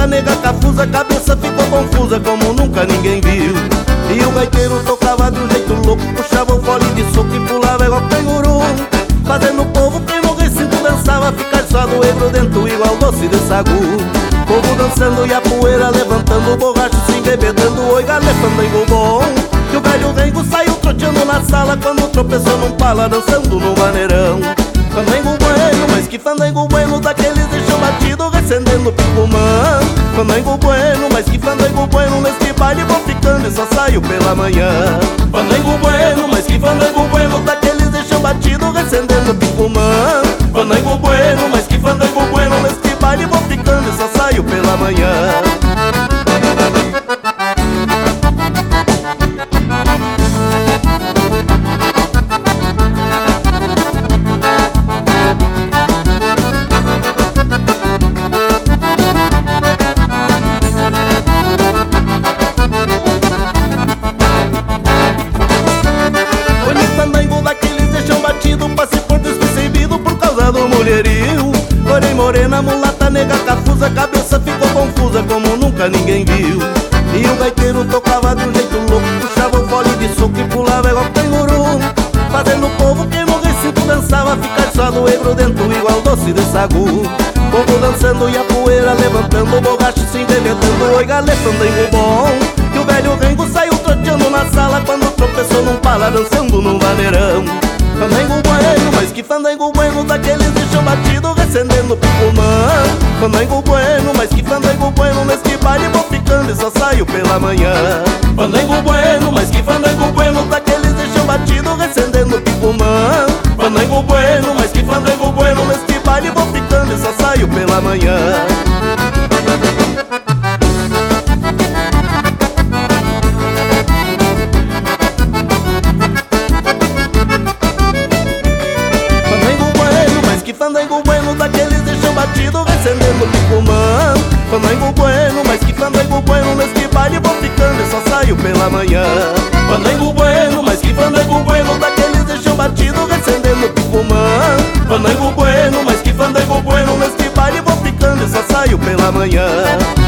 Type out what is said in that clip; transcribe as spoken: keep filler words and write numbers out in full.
mulata nega cafusa, cabeça ficou confusa como nunca ninguém viu. E o gaiteiro tocava de um jeito louco, puxava o fole de soco e pulava igual canguru, fazendo o povo que no recinto dançava ficar só do ebro dentro igual doce de sagu. Povo dançando e a poeira levantando, o borracho se embebedando, oi galé, fandango bom. Que o velho rengo saiu troteando na sala quando tropeçou num pala dançando no maneirão. Fandango bueno, mas que fandango bueno, daqueles deixam batido recendendo picumã. Fandango bueno, mas que fandango bueno, neste baile vou ficando e só saio pela manhã. Fandango bueno, mas que fandango bueno, daqueles deixam batido recendendo picumã. Fandango bueno, mas que fandango bueno, neste baile vou ficando e só saio pela manhã. Do mulherio, porém morena, mulata nega cafusa, cabeça ficou confusa como nunca ninguém viu. E o gaiteiro tocava de um jeito louco, puxava o fole de soco e pulava igual canguru, fazendo o povo que no recinto dançava ficar só do ebro dentro igual doce de sagu. Povo dançando e a poeira levantando, o borracho se embebedando, oi galé, fandango bom. Que o velho rengo saiu troteando na sala quando tropeçou num pala dançando num vaneirão. Fandango bueno, mas que fandango bueno, daqueles deixam batido recendendo picumã. Fandango bueno, mas que fandango bueno, neste baile vou ficando e só saio pela manhã. Fandango bueno, mas que fandango bueno, daqueles deixam batido recendendo picumã. Fandango bueno, mas que fandango bueno, neste baile vou ficando e só saio pela manhã. Fandango bueno, daqueles deixam batido recendendo picumã. Fandango bueno, mas que fandango bueno, neste baile vou ficando e só saio pela manhã. Fandango bueno, mas que fandango bueno, daqueles deixam batido recendendo picumã. Fandango bueno, mas que fandango bueno, neste baile vou ficando e só saio pela manhã.